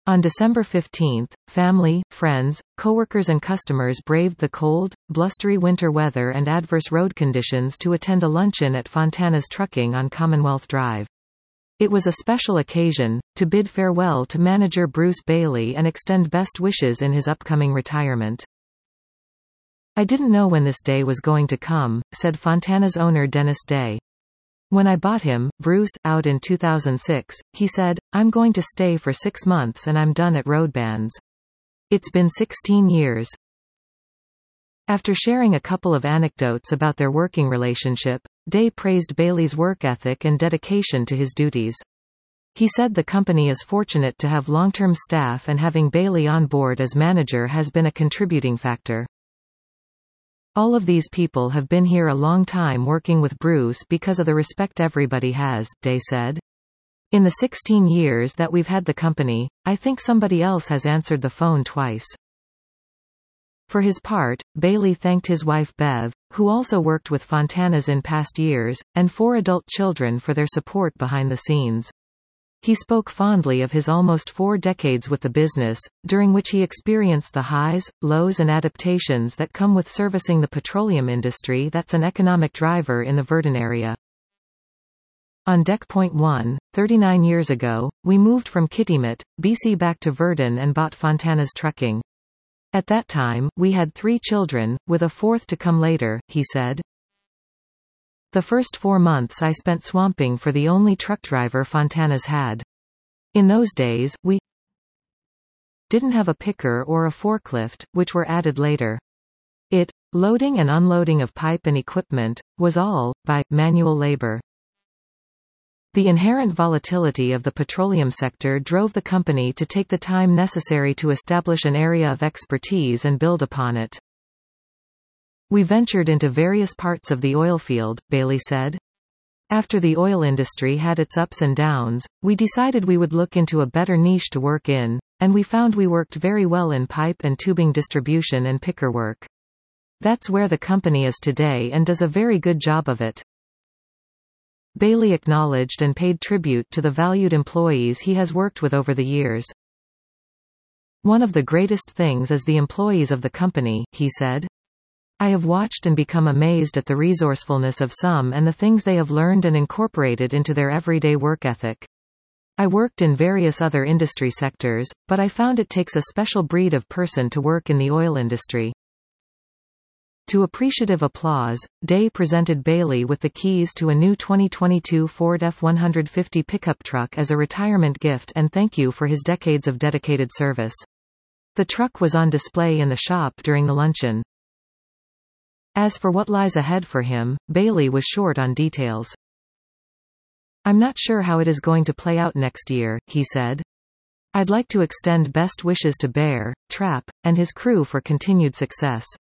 On December 15, family, friends, coworkers and customers braved the cold, blustery winter weather and adverse road conditions to attend a luncheon at Fontana's Trucking on Commonwealth Drive. It was a special occasion, to bid farewell to manager Bruce Bailey and extend best wishes in his upcoming retirement. "I didn't know when this day was going to come," said Fontana's owner Dennis Day. "When I bought him, Bruce, out in 2006, he said, 'I'm going to stay for 6 months and I'm done at Roadbands.' It's been 16 years. After sharing a couple of anecdotes about their working relationship, Day praised Bailey's work ethic and dedication to his duties. He said the company is fortunate to have long-term staff and having Bailey on board as manager has been a contributing factor. "All of these people have been here a long time working with Bruce because of the respect everybody has," Day said. "In the 16 years that we've had the company, I think somebody else has answered the phone twice." For his part, Bailey thanked his wife Bev, who also worked with Fontana's in past years, and 4 adult children for their support behind the scenes. He spoke fondly of his almost 4 decades with the business, during which he experienced the highs, lows and adaptations that come with servicing the petroleum industry that's an economic driver in the Virden area. On deck point 1, 39 years ago, we moved from Kitimat, BC back to Virden and bought Fontana's Trucking. At that time, we had 3 children, with a 4th to come later, he said. The first 4 months I spent swamping for the only truck driver Fontana's had. In those days, we didn't have a picker or a forklift, which were added later. Loading and unloading of pipe and equipment, was all, by, manual labor. The inherent volatility of the petroleum sector drove the company to take the time necessary to establish an area of expertise and build upon it. We ventured into various parts of the oil field, Bailey said. After the oil industry had its ups and downs, we decided we would look into a better niche to work in, and we found we worked very well in pipe and tubing distribution and picker work. That's where the company is today and does a very good job of it. Bailey acknowledged and paid tribute to the valued employees he has worked with over the years. "One of the greatest things is the employees of the company," he said. "I have watched and become amazed at the resourcefulness of some and the things they have learned and incorporated into their everyday work ethic. I worked in various other industry sectors, but I found it takes a special breed of person to work in the oil industry." To appreciative applause, Day presented Bailey with the keys to a new 2022 Ford F-150 pickup truck as a retirement gift and thank you for his decades of dedicated service. The truck was on display in the shop during the luncheon. As for what lies ahead for him, Bailey was short on details. "I'm not sure how it is going to play out next year," he said. "I'd like to extend best wishes to Bear, Trap, and his crew for continued success.